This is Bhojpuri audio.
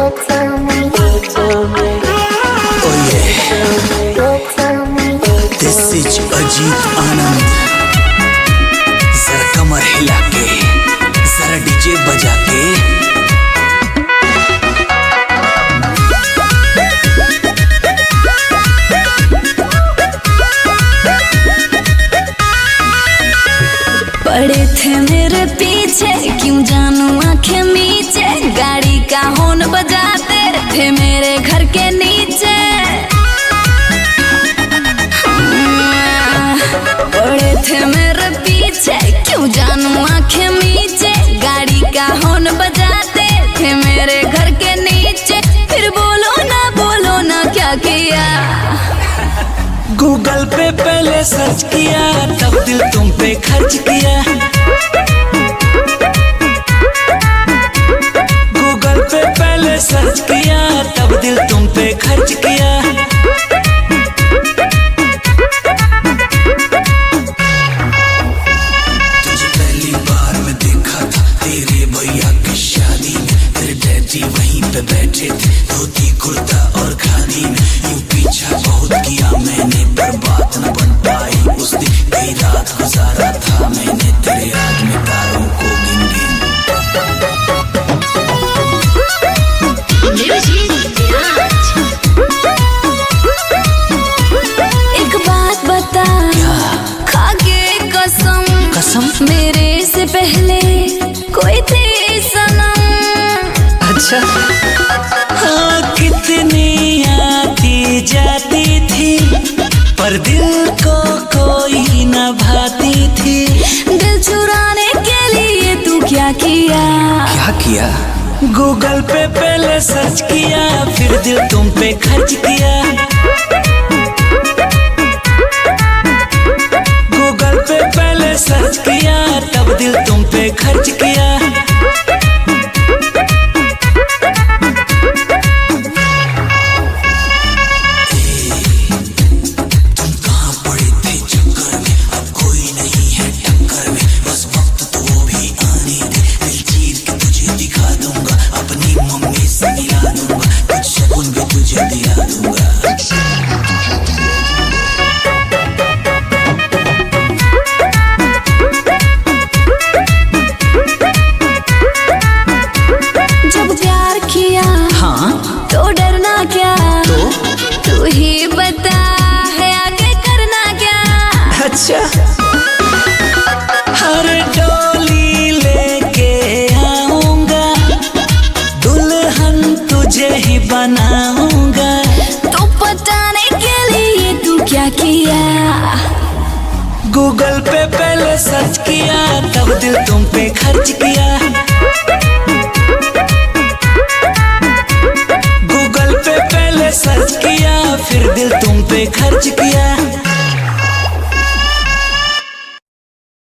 This is अजीत आनंद। जरा कमर हिला के, जरा डीजे बजा के। पड़े थे मेरे पीछे, क्यों जानू आंखें मीचे, गाड़ी का हॉर्न बजाते थे मेरे घर के नीचे। पड़े थे मेरे पीछे, क्यों जानू आंखें मीचे, गाड़ी का हॉर्न बजाते थे मेरे घर के नीचे। फिर बोलो ना क्या किया। गूगल पे पहले सर्च किया, तब दिल तुम पे खर्च किया। गूगल पे पहले सर्च किया, तब दिल तुम पे खर्च किया। तुझे पहली बार मैं देखा था तेरे भैया की शादी में। तेरे डैडी वहीं पे बैठे थे, धोती कुर्ता और खादी में। यूं पीछा बहुत किया मैंने, पर बात न बन पाई उस दिन। कई रात गुजारा था मैंने तेरे याद में, तारों को गिन गिन। एक बात बता, खाके कसम मेरे से पहले कोई थी सनम। अच्छा हाँ, कितनी आती जाती थी, पर दिल को कोई न भाती थी। दिल चुराने के लिए तू क्या किया? क्या किया? गूगल पे पहले सर्च किया, फिर दिल तुम पे खर्च किया। गूगल पे पहले सर्च किया, तब दिल तुम पे खर्च किया। जब प्यार किया हाँ तो डरना क्या? तू ही बता है आगे करना क्या? अच्छा हर डोली लेके आऊंगा, दुल्हन तुझे ही बनाऊंगा। तो पटाने के लिए तू क्या किया? गूगल पे पहले सर्च किया, तब दिल तुम पे खर्च किया। गूगल पे पहले सर्च किया, फिर दिल तुम पे खर्च किया।